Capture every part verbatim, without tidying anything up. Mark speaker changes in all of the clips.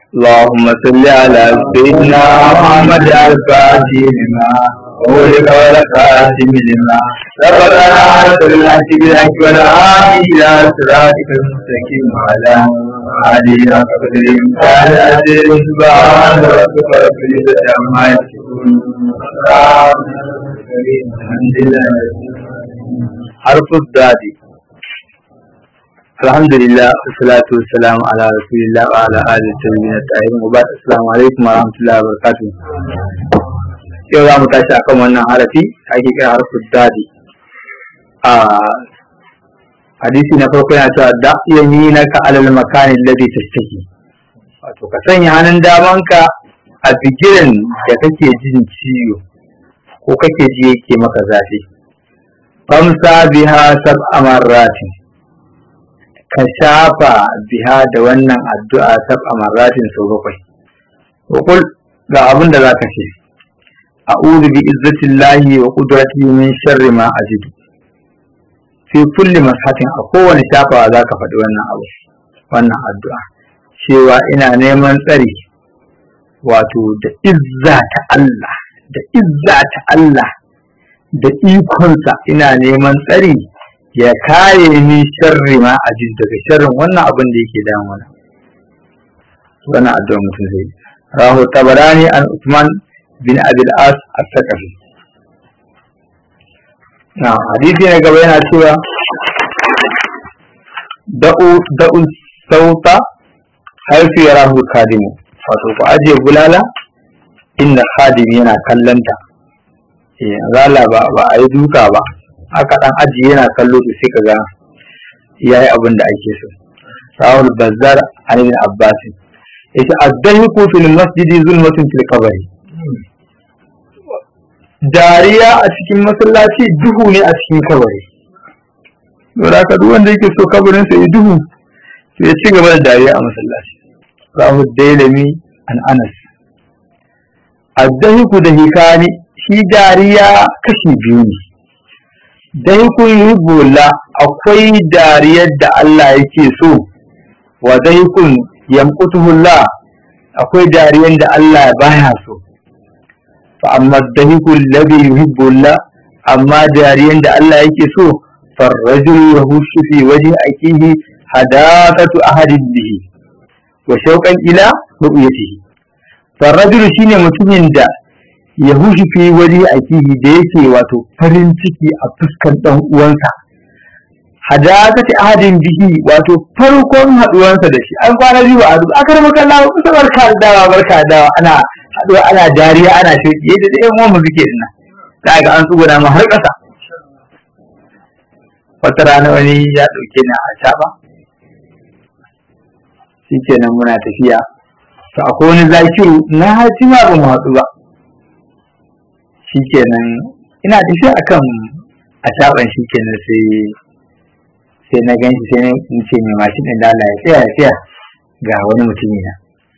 Speaker 1: اللهم صل على سيدنا محمد الفاتح لما أولك والخاتم لما سبقنا رسول الله بالحق والهادي إلى صراطك المستقيم وعلى آله حق الإمكان أجر سبحان ربك رب العزة عما يصفون الحمد لله. حرف الضاد. alhamdulillah wassalatu wassalamu ala rasulillah wa ala alihi tabi'in ta'irin wa ba'd. Assalamu alaikum wa rahmatullahi wa barakatuh. Yau za mu tashi akan wannan harafi ake kira harfin dadi. A hadisi na farko yana cewa da yaminaka alal makani alladhi tashtaki, wato ka sanya hannun damanka a bigiren da kake jin ciwo ko kake ji yake maka zafi. Famsa biha sab'a marratin, ka shafa biha da wannan addu'a sab'a marratin sau bakwai. Wakul ga abin da za ka ce, a'udhu bi izzatillahi wa qudratihi min sharri ma ajidu. Fi kulli mashatin, a kowane shafawa za ka faɗi wannan abu, wannan addu'a, cewa ina neman tsari wato da izza ta Allah, da izza ta Allah, da ikonsa ina neman tsari ya kare ni sharri ma ajin daga sharrin wannan abin da yake damuna. Wannan addu'a mutum zai rahu tabarani an Uthman bin Abil As as-Saqafi. Na hadisi ne gaba yana cewa da'u da'u sauta haifi yarahu khadimu, wato ku ajiye bulala inda khadimi yana kallanta. Eh zalla ba ba a yi duka ba, aka dan ajiye yana kallo to sai kaga yayi abin da ake so. Sahul Bazzar an ibn Abbas yace ad-dahiku fil masjidi zulmatun fil qabri, dariya a cikin masallaci duhu ne a cikin kabari. Don haka duk wanda yake so kabarin sa ya duhu to ya ci gaba da dariya a masallaci. Sahul Dailami an Anas ad-dahiku da hikani, shi dariya kashi biyu ne. Dai kun yi bola, akwai dariyar da Allah yake so, wa dai kun yamqutuhullah, akwai dariyar da Allah baya so. Fa amma dahikul ladhi yuhibbullah, amma dariyar da Allah yake so, farrajul yahushu fi wajhi akihi hadaqatu ahadin bihi wa shauqan ila ru'yatihi. Farrajul shine mutumin da ya hushi fi waje a kihi da yake wato farin ciki a fuskan dan uwansa, hadakati ahadin bihi, wato farkon haduwansa da shi. An kwana biyu a duk akar makalla kusa barka da dawa barka da dawa, ana haduwa ana dariya ana shauki yadda da yan uwan mu suke dinna, kaga an tsuguna mu har kasa. Wata rana wani ya dauke ni a caba, shikenan muna tafiya, to akwai wani zakiru na hatima ba mu haɗu ba. Shikenan ina tafiya akan a shaban, shikenan sai sai na ganshi, sai na ce mai mashin din da Allah ya tsaya ya tsaya ga wani mutumi na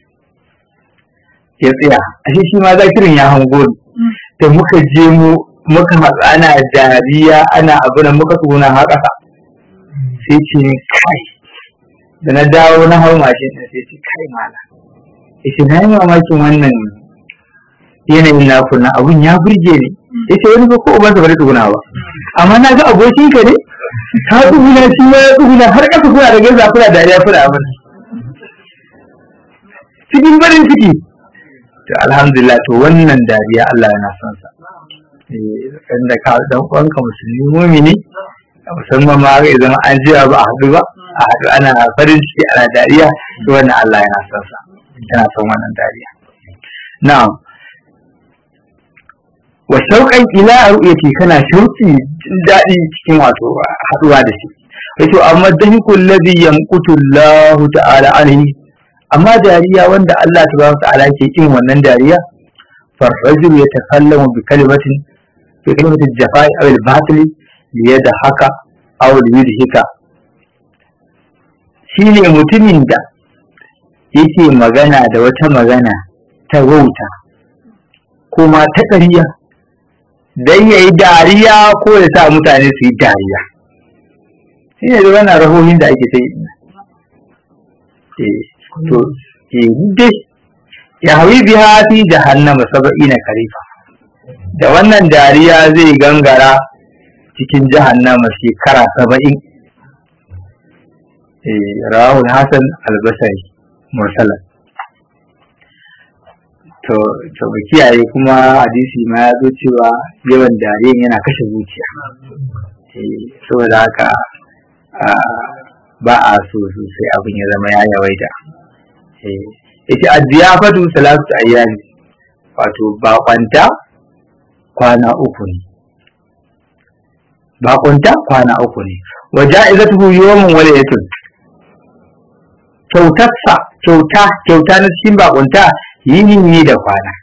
Speaker 1: ya tsaya. Ashe shi ma zakirin ya hango ni, da muka je mu muka matsa ana dariya ana abu da muka tsuna har ƙasa. Sai ce ni kai, da na dawo na hau mashin din sai ce kai mala, yace na yi mamakin wannan yanayin naku na abun ya burge ni. Yace wani ba ko ubansa bari tsuguna ba, amma na ga abokin ka ne ka tsuguna shi ma ya tsuguna har ƙasa, kuna da gaza kuna dariya kuna abin cikin farin ciki. To alhamdulillah, to wannan dariya Allah yana son sa. Eh da ka dan uwanka musulmi mu'mini, musamman ma ga zama an jira ba a haɗu ba, a haɗu ana farin ciki ana dariya, to wannan Allah yana son sa, yana son wannan dariya. Na'am. Wa shauƙan ila ru'yati, kana shauƙi jin daɗi cikin wato haɗuwa da shi. Wato amma dahikul ladhi yamqutu Allah ta'ala alaihi, amma dariya wanda Allah tabaraka ta'ala ke kin wannan dariya, farrajul yatakallamu bi kalimatin bi kalimati jafai aw al-batil li yadhaka aw li yudhika. Shine mutumin da yake magana da wata magana ta wauta ko ma ta ƙarya dan yayi dariya ko ya sa mutane su yi dariya. Shine da wannan rahohin da ake sai. Eh to eh dai ya hawi biha fi jahannama sab'ina karifa da wannan dariya zai gangara cikin jahannama shekara saba'in. eh rawul hasan al-basri mursalan. to to kiyaye kuma hadisi ma ya zo cewa yawan dariyan yana kashe zuciya. eh saboda haka ba a so sosai abin ya zama ya yawaita. eh ita addiyafatu salatu ayyami, wato baƙonta kwana uku ne baƙonta kwana uku ne wa ja'izatuhu yawmun wa laylatun, kyautarsa kyauta kyauta na cikin baƙonta yini ne da kwana.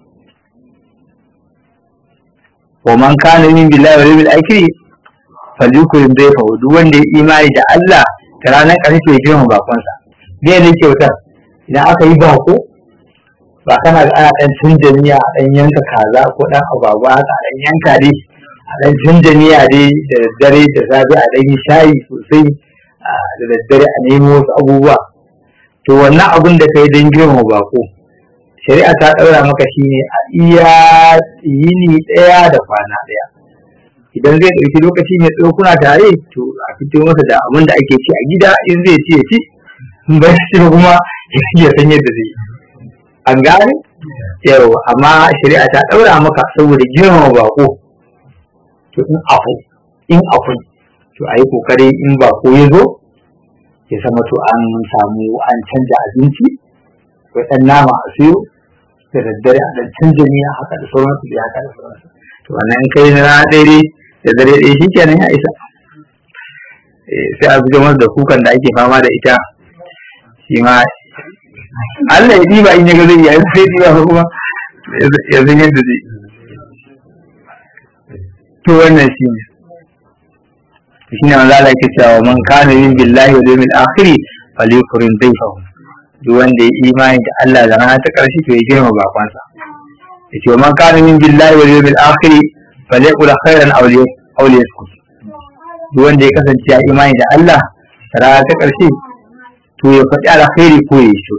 Speaker 1: wa man kana min billahi wal yawmil akhir falyukrim dayfahu, duk wanda ya imani da Allah da ranar ƙarshe ya girma baƙonsa. me ne kyautar? idan aka yi bako ba kana ga ana ɗan tunjaniya a ɗan yanka kaza ko ɗan agwagwa haka a ɗan yanka dai a ɗan tunjaniya dai da daddare da safe a ɗan yi shayi sosai da daddare a nemo wasu abubuwa. to wannan abin da ka yi don girma bako shari'a ta ɗaura maka shi ne a iya yini ɗaya da kwana ɗaya. idan zai ɗauki lokaci mai tsawo kuna tare to a fito masa da abin da ake ci a gida, in zai ci ya ci, in bai ci kuma ya san yadda zai yi. an gane yau amma shari'a ta ɗaura maka saboda girmama bako. to in afu in afu to a yi kokari in bako ya zo ya sama to an samu an canja abinci ko ɗan nama a siyo da daddare a ɗan canja miya haka da sauransu da haka da sauransu. to wannan in kai na rana ɗaya da dare ɗaya shi kenan ya isa. sai a zuga masa da kukan da ake fama da ita shi ma Allah ya diba in ya ga zai yi sai diba kuma ya san yadda zai. to wannan shi ne shi ne Allah yake cewa man kana min billahi wal yawmil akhir falyukrim dayfahu, duk wanda ya imani da Allah da rana ta ƙarshe to ya girma bakonsa. yace man kana min billahi wal yawmil akhir falyaqul khairan aw liyaskut, duk wanda ya kasance ya imani da Allah da rana ta ƙarshe to ya faɗi alkhairi ko ya shi.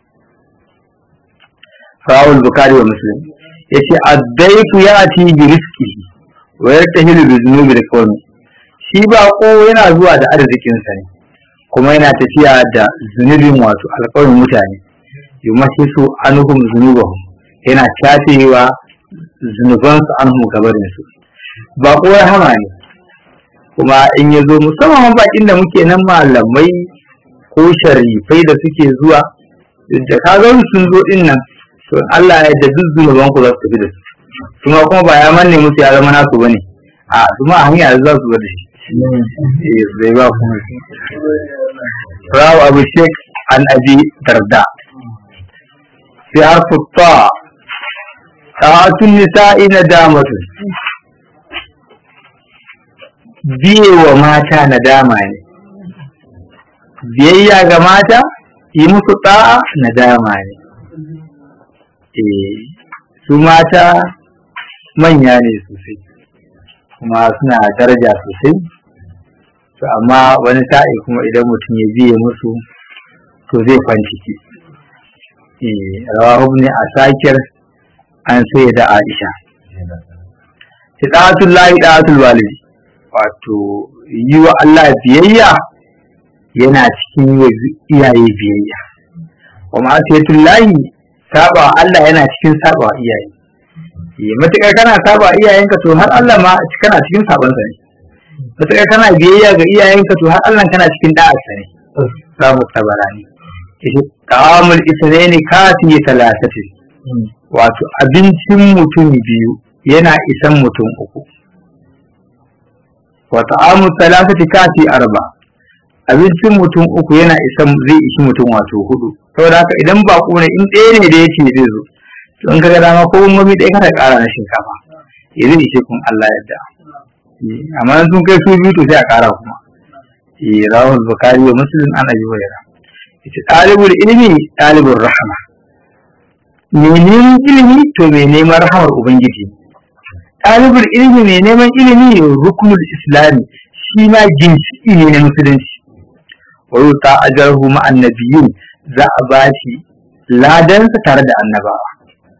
Speaker 1: rawul bukhari wa muslim yace ad-dayfu yati bi rizqihi wa yartahilu bi dhunubi al-qawm, shi ba ko yana zuwa da arzikin sa ne kuma yana tafiya da zunubin wato alƙawarin mutane. yumashisu anhum zunubahum, yana tafewa zunuban su anhum gabarin su. ba ko ya hama ne kuma in yazo musamman bakin da muke nan malamai ko sharifai da suke zuwa da kaga sun zo din nan to Allah ya da duk zunuban ku za su tafi da su, kuma kuma ba ya manne musu ya zama nasu bane a kuma a hanya za su bar shi. eh bai ba kuma rawu abu sheikh an abi darda fi harfu ta ta'atun nisa'i nadamatu, biye wa mata nadama ne, biyayya ga mata yi musu ta'a nadama ne. eh su mata manya ne sosai kuma suna daraja sosai, to amma wani sa'i kuma idan mutum ya biye musu to zai kwanciki. eh rawahu ibn asakir an sai da Aisha. Ta'atul lahi ta'atul walidi, wato yi wa Allah biyayya yana cikin iyaye biyayya, wa ma'asiyatul lahi saba Allah yana cikin saba iyaye. eh matakar kana saba iyayenka to har Allah ma kana cikin saban sa ne, matakar kana biyayya ga iyayenka to har Allah kana cikin da'a sa ne. sabu tabarani shi ta'amul isra'ini kafi talatati, wato abincin mutum biyu yana isan mutum uku. wa ta'amul talatati kafi arba, abincin mutum uku yana isan zai ishi mutum wato hudu. saboda haka idan ba ku ne in ɗaya ne da yake zai zo to in kaga dama ko mami ɗaya kana ƙara na shinkafa ya zai ishe kun Allah yadda. amma sun kai su biyu to sai a ƙara kuma. eh rawul bukhari wa muslim an abi hurairah yace talibul ilmi talibur rahma, me neman ilimi to me neman rahmar ubangiji. talibul ilmi me neman ilimi ruknul islami, shi ma ginshiki ne na musulunci. wa yuta ajruhu ma'an nabiyyin, za a ba shi ladansa tare da annabawa.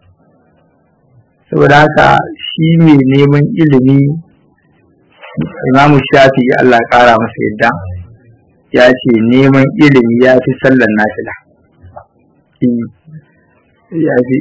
Speaker 1: Saboda haka shi mai neman ilimi, Imam Shafi'i Allah ƙara masa yadda ya ce neman ilimi ya fi sallar nafila, ya fi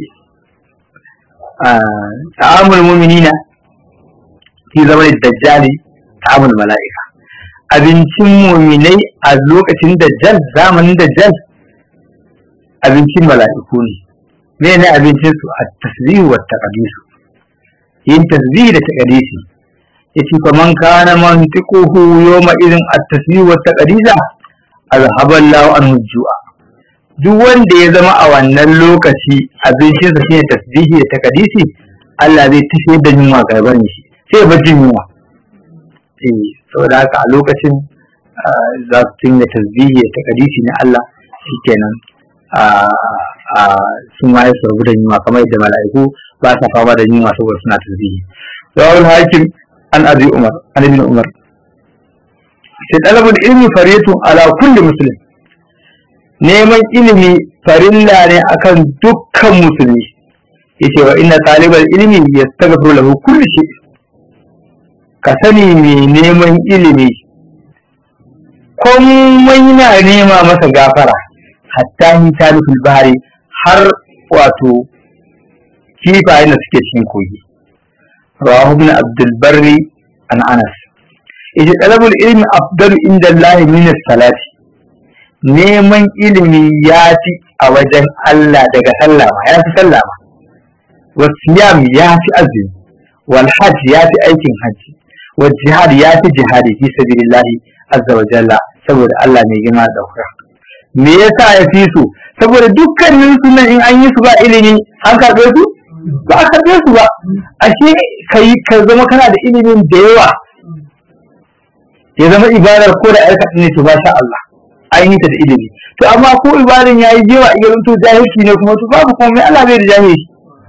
Speaker 1: ta'amul mu'minina fi zaman dajjali ta'amul mala'ika. Abincin mu'minai a lokacin dajjal, zamanin dajjal, abincin mala'iku ne. Mene abincin su? At-tasbih wa at-taqdis. Yin tasbih da taqdisi. Yace kaman kana mantiquhu yawma idin at-tasbih wa at-taqdisa alhaballahu anhu ju'a. Duk wanda ya zama a wannan lokaci abincin sa shine tasbihi da taqdisi, Allah zai tafi da yunwa gaban shi, sai ba jin yunwa. Eh, saboda haka a lokacin za su tinga tasbihi da taqdisi na Allah, shikenan a sun ma su rubuta yunwa kamar yadda mala'iku ba sa fama da yunwa saboda suna tasbihi. Rawal hakim an abi umar an ibn umar sai talabul ilmi fariyatun ala kulli muslim. Neman ilimi farilla ne akan dukkan musulmi. Yace wa inna talibal ilmi yastaghfiru lahu kulli shay. Ka sani mai neman ilimi komai na nema masa gafara, hatta hin taliful bahari, har wato kifayen da suke cikin kogi. Rawahu ibn Abdul Barri an Anas. Yace talabul ilmi afdalu inda Allah min as-salati. Neman ilimi ya fi a wajen Allah daga sallah ma, ya fi sallah ma. Wasiyam ya fi azumi, wal hajj ya fi aikin hajji, wal jihad ya fi jihadi fi sabilillahi azza wa jalla, saboda Allah mai girma da ɗaukaka. Me yasa ya fi su? Saboda dukkanin su nan in an yi su ba ilimi an karɓe su ba a karɓe su ba. Ashe kai ka zama kana da ilimin da yawa, ya zama ibadar ko da aika ne to ba sha Allah an yi ta da ilimi. To amma ko ibadan yayi jewa idan to jahilci ne kuma to babu komai, Allah bai da jahilci.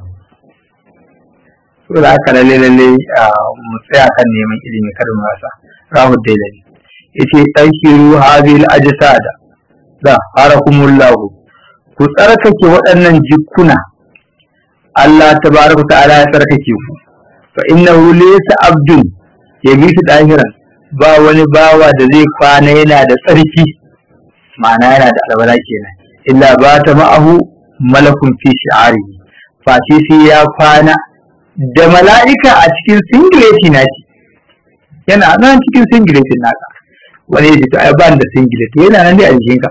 Speaker 1: To da aka lalle lalle mu tsaya kan neman ilimi kada mu rasa. Rahud Dailani yace tankiru hadil ajsada da harakumullahu, ku tsarkake waɗannan jikuna, Allah tabaraka ta'ala ya tsarkake ku. Fa innahu laysa abdun yabitu dahiran, ba wani bawa da zai kwana yana da tsarki, ma'ana yana da alwala kenan, illa ba ta ma'ahu malakun fi shi'arihi, fa sai ya kwana da mala'ika a cikin singileti nashi, yana nan cikin singiletin naka. Wani ya ce to ai ban da singileti, yana nan dai a jikinka.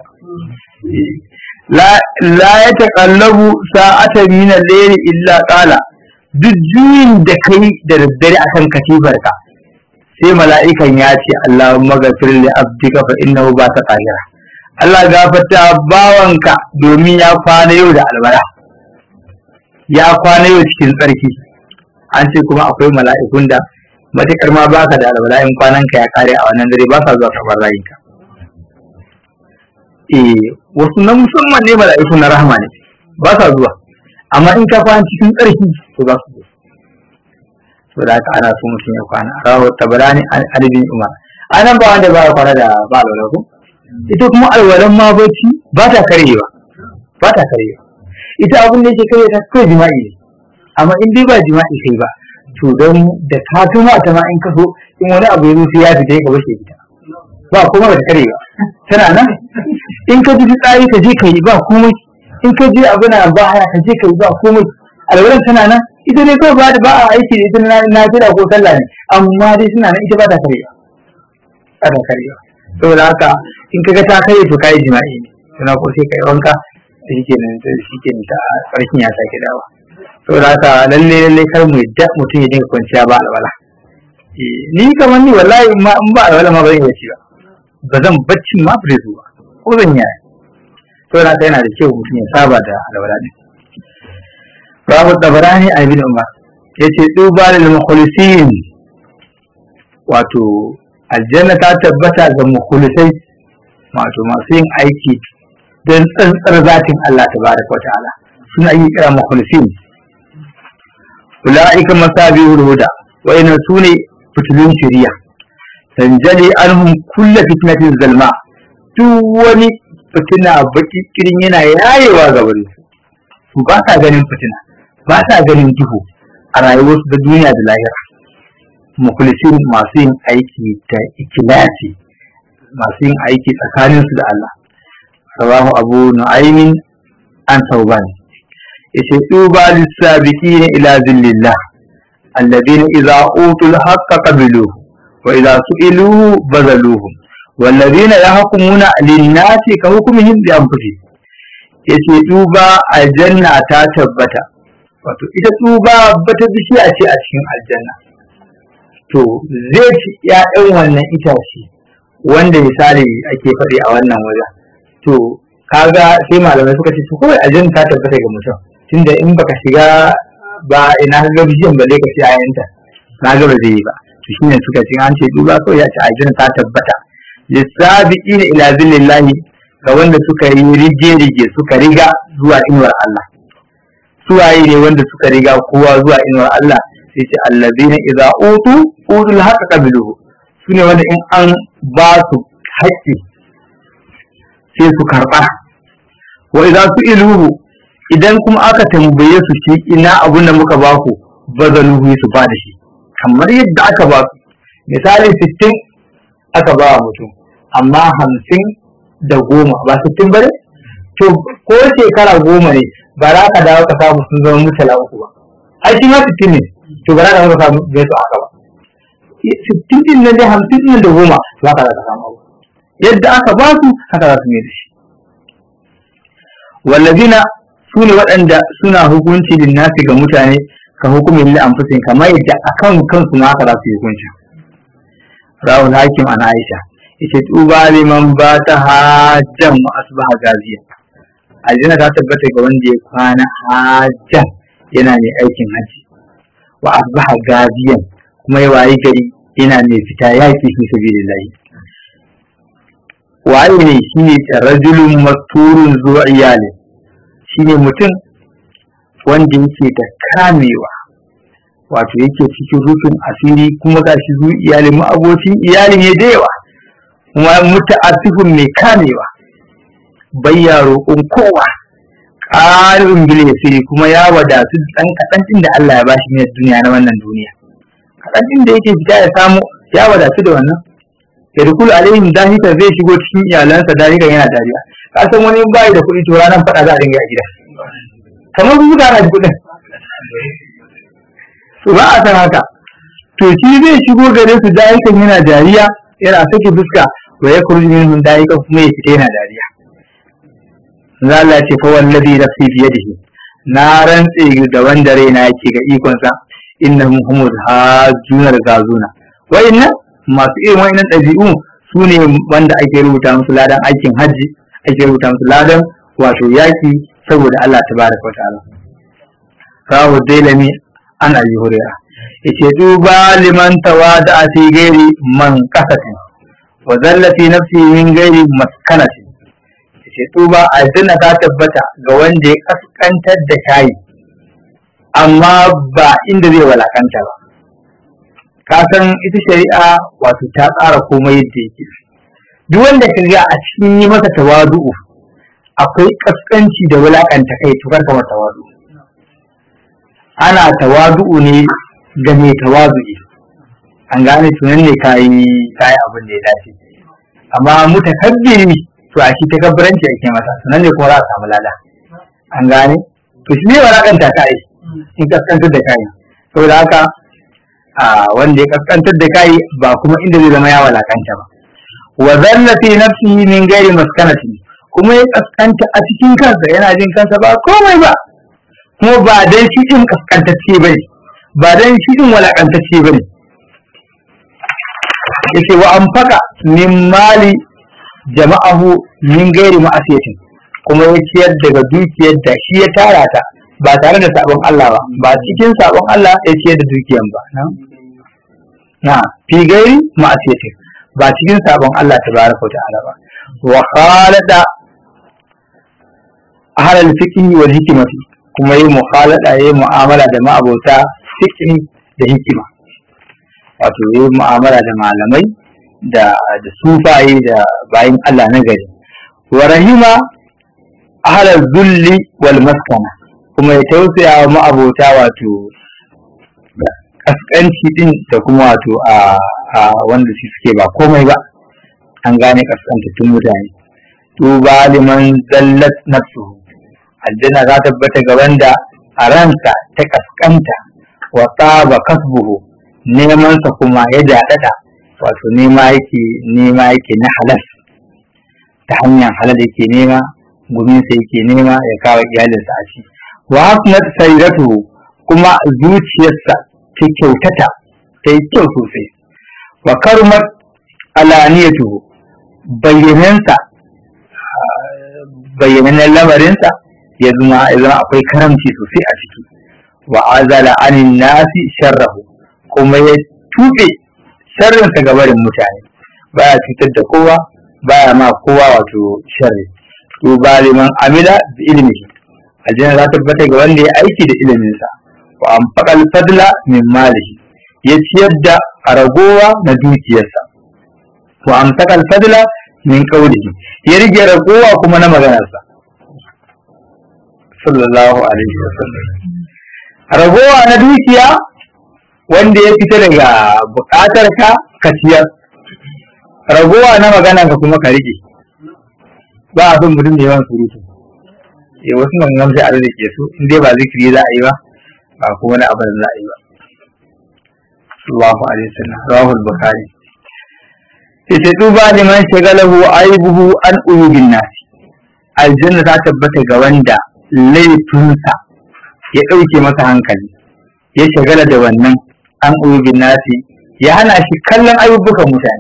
Speaker 1: la la ya taqallabu sa'atan min al-layl illa qala, duk juyin da kai da daddare akan katibarka sai mala'ikan ya ce Allahumma ghafir li abdika fa innahu ba ta qahira. Allah gafarta bawanka domin ya kwana yau da albara, ya kwana yau cikin tsarki. An ce kuma akwai mala'ikun da matakar ma baka da albara in kwananka ya kare a wannan dare ba sa zuwa karɓar rayinka. Eh, wasu na musamman ne mala'iku na rahama ne, ba sa zuwa, amma in ka kwana cikin tsarki to za su zo. To da haka ana so mutum ya kwana. Rawu Tabarani an Ibn Umar. Anan ba wanda ba ya kwana da ba alwala ko? Ita kuma alwalan ma bacci ba ta karewa, ba ta karewa. Ita abin da yake kare ta kai jima'i ne, amma in dai ba jima'i kai ba, to don da ka tuma ta ma in ka so in wani abu ya zo sai ya fita ka bace ita. Ba kuma ba ta kare ba, tana nan. In ka ji tsari ka je ka yi ba komai, in ka je abu na ba haya ka je ka yi ba komai. Alwalan tana nan, ita dai kawai ba da ba a aiki da ita na fira ko sallah ne, amma dai tana nan, ita ba ta karewa, ba ta karewa. Saboda haka in ka ga ta kare to kai jima'i ne, tana ko sai kai wanka da shi kenan shi kenan ta karshen ya sake dawa. Saboda haka lalle lalle kar mu yadda mutum ya dinga kwanciya ba alwala. Ni kamar ni wallahi in ba alwala ma ba zan yi ba, ba zan baccin ma ba zuwa ko zan yi. Saboda haka yana da kyau mutum ya saba da alwala ne. Rawu Tabarani a Ibn Umar yace duba lil mukhlisin, wato aljanna ta tabbata ga mukhlisai, wato masu yin aiki don tsantsar zatin Allah tabaraka wa ta'ala, suna yi kira mukhlisin. Ulaika masabihul huda, wa inna sune fitilun shari'a, tanjali anhum kullu fitnatin zalma, duk wani fitina baki kirin yana yayewa ga wani. su ba sa ganin fitina ba sa ganin duhu a rayuwarsu da duniya da lahira. Mukhlisin masu yin aiki ta ikhlasi, masu yin aiki tsakaninsu da Allah. Rawahu Abu Nu'aymin an Thawban. Yace tuba lis-sabiqin ila zillillah alladhina idza utul haqqa qabiluhu wa idza su'ilu bazaluhu walladhina yahkumuna lin-nasi ka hukmihim bi anfusihim. Yace tuba aljanna ta tabbata, wato ita tuba bata bishiya ce a cikin aljanna, to zai ci ƴaƴan wannan itace wanda misali ake faɗi a wannan wajen. To kaga sai malamai suka ce to kawai aljanna ta tabbata ga mutum, tunda in baka shiga ba ina ga bishiyan ba zai ka ci ƴaƴanta, na ga ba zai yi ba. To shine suka ce an ce duba kawai ya ce aljanna ta tabbata lisabiqina ila zillallahi ga wanda suka yi rige-rige suka riga zuwa inuwar Allah. Suwaye ne wanda suka riga kowa zuwa inuwar Allah? Sai ce allazina idza utu utul haqqa qabiluhu, sune wanda in an ba su haƙƙi sai su karɓa. Wa idza su'iluhu, idan kuma aka tambaye su shi ina abun da muka ba ku, bazaluhu su ba da shi kamar yadda aka ba su. Misali sittin aka ba mutum, amma hamsin da goma ba sittin bane, to ko shekara goma ne ba za ka dawo ka samu sun zama mutala uku ba, ai shi ma sittin ne, to ba za ka samu bai su haka ba. Sittin din nan dai hamsin din da goma za ka ka samu abu yadda aka ba su haka za su mai da shi. Wallazina su ne waɗanda suna hukunci din nasi ga mutane ka hukumin li anfusin, kamar yadda akan kansu ma haka za su yi hukunci. Rawul Hakim an Aisha yace tuba liman ba ta hajjan wa asbaha gaziya, aljanna ta tabbata ga wanda ya kwana hajjan yana mai aikin haji, wa asbaha gaziyan kuma ya wayi gari yana mai fita yaki fi sabilillah. Waye ne shine rajulun masturun zuwa iyali, shine mutum wanda yake da kamewa, wato yake cikin rufin asiri kuma gashi zuwa iyali, mu abocin iyali ne da yawa, kuma muta'affifun mai kamewa, bayya roƙon kowa, ƙarin bil yasiri kuma ya wadatu dan kaɗan din da Allah ya bashi ne duniya na wannan duniya, kaɗan din da yake fita ya samu ya wadatu da wannan. Yarkul alaihim dahika, zai shigo cikin iyalansa dahika yana dariya. Ka san wani bai da kuɗi to ranar faɗa za a dinga a gida, kamar su ga na kuɗin to ba a san haka. To shi zai shigo gare su dahika yana dariya, yana sake fuska, wa ya kurji minhum dahika kuma ya fita yana dariya. Allah ya ce fa wallazi nafsi bi yadihi, na rantse da wanda raina yake ga ikon sa, innahum humul hajjuna gazuna. Wa inna masu irin wa'annan ɗabi'u su ne wanda ake rubuta musu ladan aikin hajji, ake rubuta musu ladan wato yaki saboda Allah tabaraka wa ta'ala. Rawu Dailami an Abi Hurairah yace duba liman tawada fi ghairi man qasati wa zalla fi nafsi min ghairi maskanati. Yace duba aljanna ta tabbata ga wanda ya kaskantar da kai amma ba inda zai walakanta ba. Ka san ita shari'a wato ta tsara komai yadda yake, duk wanda ka ga a cikin yi masa tawadu'u akwai kaskanci da wulakanta kai, to kar ka masa tawadu'u. Ana tawadu'u ne ga mai tawadu'i, an gane tunan ne kayi kayi abin da ya dace, amma mutakabbiri to a shi takabburanci ake masa, sunan ne kuma za a samu lada, an gane to shi ne wulakanta kai in kaskantar da kai. Saboda haka a wanda ya kaskantar da kai ba kuma inda zai zama ya walakanta ba. Wa zalla fi nafsihi min ghairi maskanati, kuma ya kaskanta a cikin kansa, yana jin kansa ba komai ba, kuma ba dan shi din kaskantacce bane, ba dan shi din walakantacce bane. Yace wa anfaqa min mali jama'ahu min ghairi ma'asiyatin, kuma ya ciyar daga dukiyar da shi ya tara ta ba tare da sabon Allah ba, ba cikin sabon Allah ya ciyar da dukiyan ba, na fi gairi ma'asiyatin, ba cikin sabon Allah tabaraka wa ta'ala ba. Wa khalada ahlal fiqh wal hikmati, kuma yi mukhalada yi mu'amala da ma'abota fiqh da hikima, wato yi mu'amala da malamai da da sufaye da bayin Allah na gari. Wa rahima ahlal dhulli wal maskana, kuma ya tausaya wa ma'abota wato kaskanci din da kuma wato a wanda su suke ba komai ba, an gane kaskantattun mutane. Tuba liman zallat nafsuhu, aljanna za ta tabbata ga wanda a ransa ta kaskanta, wa taba kasbuhu, neman sa kuma ya dadada, wato nema yake nema yake na halal, ta hanyar halal yake nema, gumin sa yake nema ya kawo iyalinsa a ci. Wa hasnat sayratuhu, kuma zuciyarsa ta kyautata, ta yi kyau sosai. Wa karumat alaniyatuhu, bayyanansa bayyanannen lamarinsa ya zama ya zama akwai karamci sosai a ciki. Wa azala anin nasi sharrahu, kuma ya tuɓe sharrinsa ga barin mutane, baya cutar da kowa, baya ma kowa wato sharri. To ba liman amila bi ilmihi, aljanna za ta tabbata ga wanda ya aiki da iliminsa. Wa anfaqal fadla min malihi, ya ciyar da ragowa na dukiyarsa. Wa anfaqal fadla min qawlihi, ya rige ragowa kuma na maganarsa sallallahu alaihi wasallam. Ragowa na dukiya wanda ya fita daga bukatar ka ka ciyar, ragowa na magana ka kuma ka rike. Ba a son mutum da yawan surutu, eh wasu nan sai a rike su, in dai ba zikiri za a yi ba, ba kuma na abin za a yi ba. sallallahu alaihi wasallam, rawahul bukhari. Ita tuba liman shagalahu aibuhu an uyubin nasi, aljanna ta tabbata ga wanda laifinsa ya ɗauke masa hankali, ya shagala da wannan an uyubin nasi, ya hana shi kallon ayyukan mutane.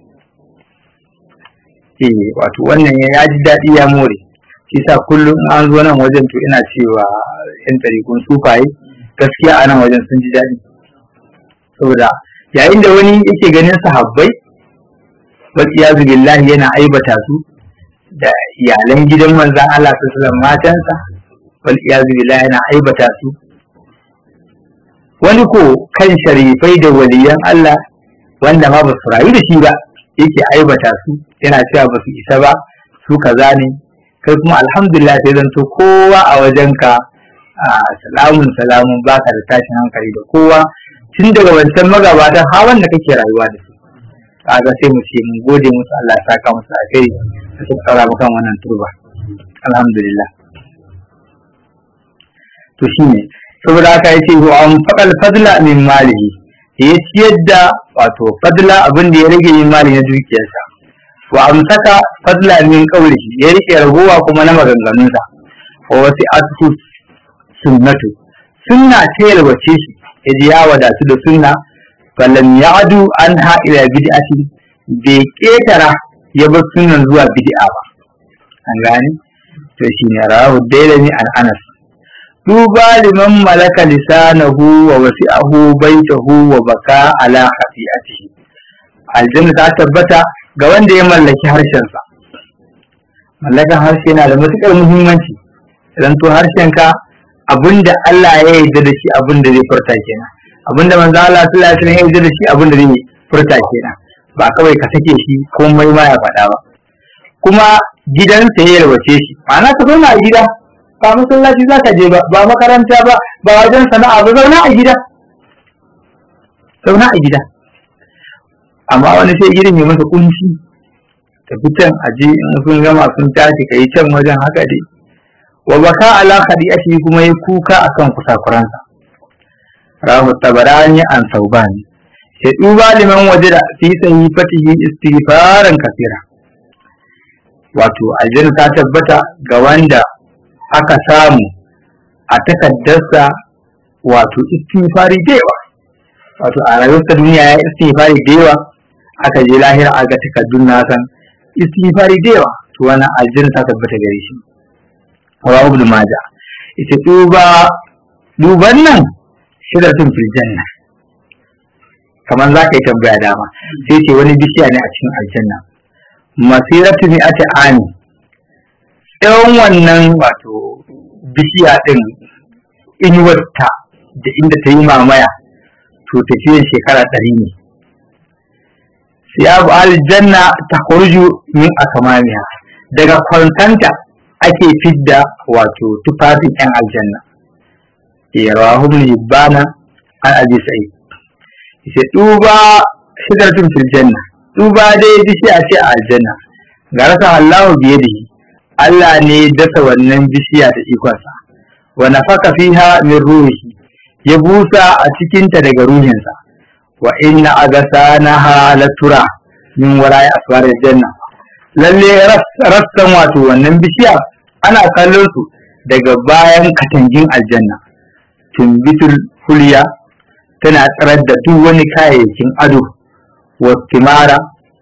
Speaker 1: Eh wato wannan ya ji daɗi ya more, shi sa kullum an zo nan wajen to ina cewa yan tarikun sufaye gaskiya a nan wajen sun ji daɗi, saboda yayin da wani yake ganin sahabbai wasiyazu billahi yana aibata su da iyalan gidan manzon Allah sallallahu alaihi wasallam matansa, wal iyazu billahi yana aibata su, wani ko kan sharifai da waliyan Allah wanda ma ba su rayu da shi ba yake aibata su, yana cewa ba su isa ba, su kaza ne. Kai kuma alhamdulillah sai zanto kowa a wajenka salamun salamun, baka da tashin hankali da kowa, tun daga wancan magabatan hawan da kake rayuwa da su. Kaga sai mu ce mun gode musu, Allah ya saka musu alheri da suka tsara mu kan wannan turba, alhamdulillah. To shine saboda haka yace wa an faqal fadla min malihi, ya ciyar da wato fadla abin da ya rage min mali na dukiyarsa. Wa amsaka fadla min qawlihi, ya rike ragowa kuma na maganganunsa. Wa wasi'atu sunnatu, sunna ce yalwace shi, ya ji ya wadatu da sunna. Falam ya'du anha ila bid'ati, bai ketara ya bar sunan zuwa bid'a ba, an gane. To shine rawahu dailami an Anas. Tuba liman malaka lisanahu wa wasi'ahu baitahu wa baka ala khati'atihi, aljanna ta tabbata ga wanda ya mallaki harshensa. Mallakan harshe yana da matukar muhimmanci, idan to harshenka abinda Allah ya yarda da shi abinda zai furta kenan, abinda manzo Allah sallallahu alaihi wasallam ya yarda da shi abinda zai furta kenan, ba kawai ka sake shi komai ma ya faɗa ba. Kuma gidansa ya yarwace shi, ma'ana ka zauna a gida, ba masallaci za ka je ba, ba makaranta ba, ba wajen sana'a ba, zauna a gida, zauna a gida. Amma wani sai gidan ya masa kunci, tafi can aje in sun gama sun tashi ka yi can wajen haka dai. Wa baka ala khadi'ati, kuma ya kuka akan kusakuransa. Rahu Tabarani an Saubani. Sai duba liman wajida fi sahifatihi istighfaran kasira, wato aljanna ta tabbata ga wanda aka samu a takaddarsa wato istighfari da yawa, wato a rayuwar duniya ya istighfari da yawa, aka je lahira aga takaddun nasan istighfari da yawa, to wannan aljanna ta tabbata gare shi. Rawahu Ibn Majah. Ita duba duban nan shiratun fil janna, kamar za ka yi tambaya dama, sai ce wani bishiya ne a cikin aljanna, masiratu ni ati ani, tsawon wannan wato bishiya din inuwarta da inda ta yi mamaya to tafiyan shekara ɗari ne. Siyabu aljanna ta kurju min akamamiya, daga kwantanta ake fidda wato tufafin yan aljanna, ya rawahu ibn Hibban an Abi Sa'id yace duba shidratun fil janna duba dai bishiya ce a aljanna garasa Allahu biyadihi Allah ne dasa wannan bishiya da ikonsa wa nafaka fiha min ruhihi ya busa a cikin ta daga ruhinsa wa inna agasanaha latura min wara'i aswar janna lalle rassan wato wannan bishiya ana kallon su daga bayan katangin aljanna tumbitul hulya tana tsarar da duk wani kayayyakin ado wa timara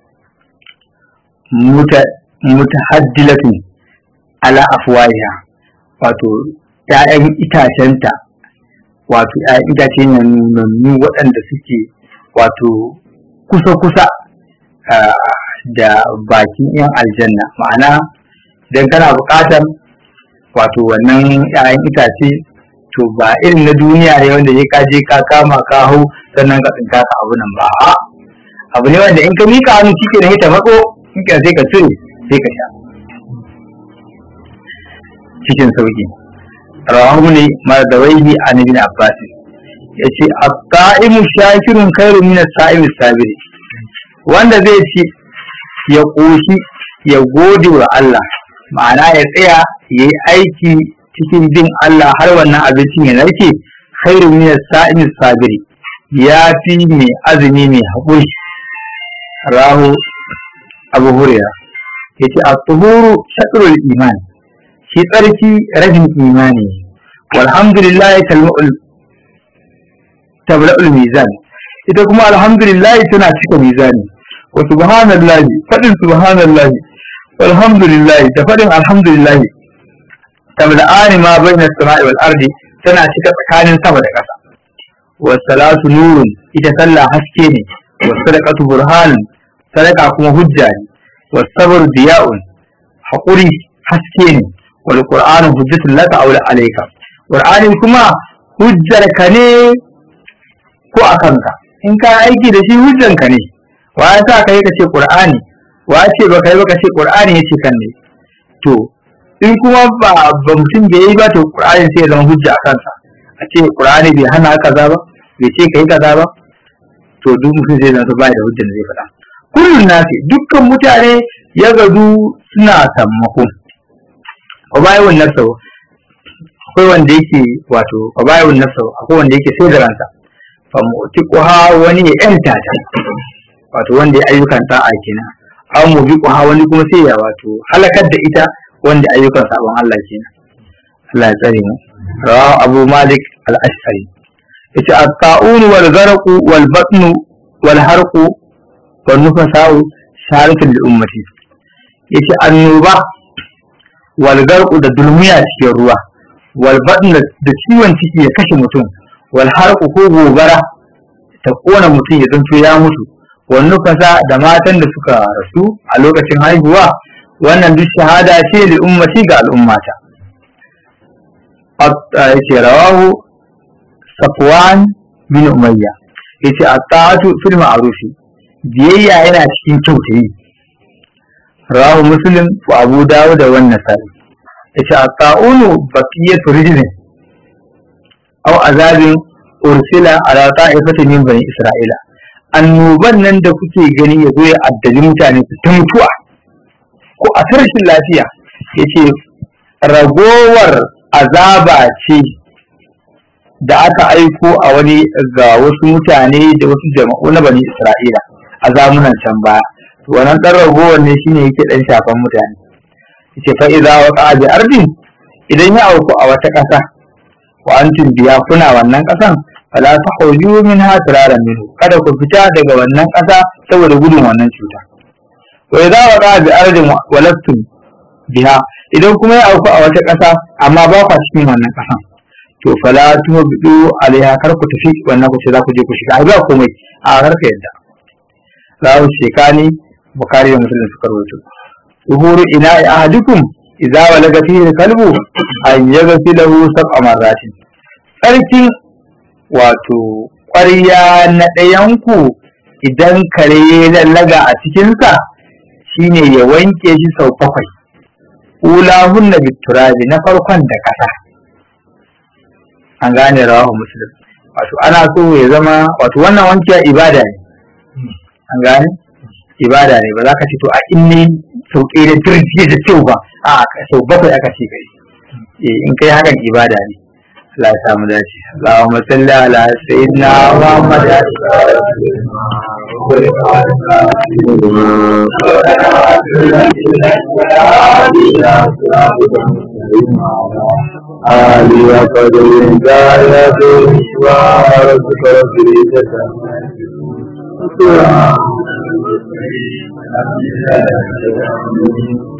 Speaker 1: muta mutahaddilatu ala afwaiha wato ƴaƴan itacenta wato ƴaƴan itace ne nunnu waɗanda suke wato kusa kusa da bakin yan aljanna ma'ana idan kana buƙatar wato wannan ƴaƴan itace to ba irin na duniya ne wanda ya kaje ka kama ka hau sannan ka tsinka ka abu nan ba abu ne wanda in ka mika hannu cike da hita mako in ka sai ka cire sai ka sha cikin sauki rawahu ne mardawaihi an ibn Abbas yace at-ta'imu shakirun khairun min as-sa'imi sabiri wanda zai ci ya koshi ya gode wa Allah ma'ana ya tsaya yayi aiki cikin bin Allah har wannan abincin ya narke khairun min as-sa'imi sabiri ya fi mai azumi mai haƙuri rahu Abu Hurairah yace at-tuhuru shakrul iman shi tsarki rabin imani walhamdulillah kalma'ul tabla'ul mizan ita kuma alhamdulillah tana cika mizani wa subhanallahi fadin subhanallahi walhamdulillah da fadin alhamdulillah tabla'ani ma bayna as-sama'i wal ardi tana cika tsakanin sama da ƙasa wa salatu nurun ita sallah haske ne wa sadaqatu burhanun sadaqa kuma hujja ne wa sabr diya'un haƙuri haske ne wal qur'anu hujjatun laka aw alayka qur'ani kuma hujjar ka ne ko akan ka in ka aiki da shi hujjan ka ne wa ya sa kai ka ce qur'ani wa ce ba kai ba ka ce qur'ani yace kan ne to in kuma ba ba mutum bai yi ba to qur'ani sai ya zama hujja akan sa a ce qur'ani bai hana kaza ba bai ce kai kaza ba to duk mutum zai zama bai da hujjan zai faɗa kullun nasi dukkan mutane ya gadu suna sammako wa bayan nafsa akwai wanda yake wato wa bayan nafsa akwai wanda yake sai da ransa fa mu'tiquha wani ya yanta ta wato wanda ya ayyukan ta'a kenan aw mubiquha wani kuma sai ya wato halakar da ita wanda ayyukan sabon Allah kenan Allah ya tsare mu rawahu Abu Malik al-Ash'ari yace at-ta'un wal gharqu wal batnu wal harqu wal nufasa'u sharikul li ummati yace annuba wal gharqu da dulmiya cikin ruwa wal batnu da ciwon ciki ya kashe mutum wal harqu ko gobara ta kona mutum ya zanto ya mutu wal nufasa da matan da suka rasu a lokacin haihuwa wannan duk shahada ce li ummati ga al'ummata yace rawahu Safwan bin Umayya yace at-ta'atu fil ma'ruf biyayya yana cikin kyautayi rawahu Muslim wa Abu Dawud da wannan Nasa'i yace at-ta'unu baqiyatu rijlin aw azabin ursila ala ta'ifatin min bani Isra'ila annoban nan da kuke gani yazo ya addabi mutane su ta mutuwa ko a rashin lafiya yace ragowar azaba ce da aka aiko a wani ga wasu mutane da wasu jama'u na bani Isra'ila a zamunan can baya wannan dan ragowar ne shine yake dan shafan mutane yace fa idza waqa bi ardin idan ya auku a wata kasa wa antum biya kuna wannan kasan fala tahuju minha tiraran minhu kada ku fita daga wannan kasa saboda gudun wannan cuta wa idza waqa bi ardin walastum biha idan kuma ya auku a wata kasa amma ba ku cikin wannan kasan to fala tuhbidu alaiha kar ku tafi wannan ku ce za ku je ku shiga ai ba komai a harka yadda rawu shekani Bukhari da Muslim suka rawaito zuhuru ina'i ahadukum idza walaga fihi kalbu an yaghsilahu sab'a marratin sarkin wato ƙwarya na ɗayanku idan kare ya lallaga a cikinsa shine ya wanke shi sau bakwai ulahunna biturabi na farkon da ƙasa an gane rawahu muslim. Wato ana so ya zama wato wannan wankiya ibada ne, an gane ibada ne, ba za ka ce to a inni sau ɗaya da turji da kyau ba, a sau bakwai aka ce kai in kai hakan ibada ne. Allah ya samu dace. Allahumma salli ala sayyidina Muhammad Ali wa qadrin da'atu wa rabbika rabbil izzati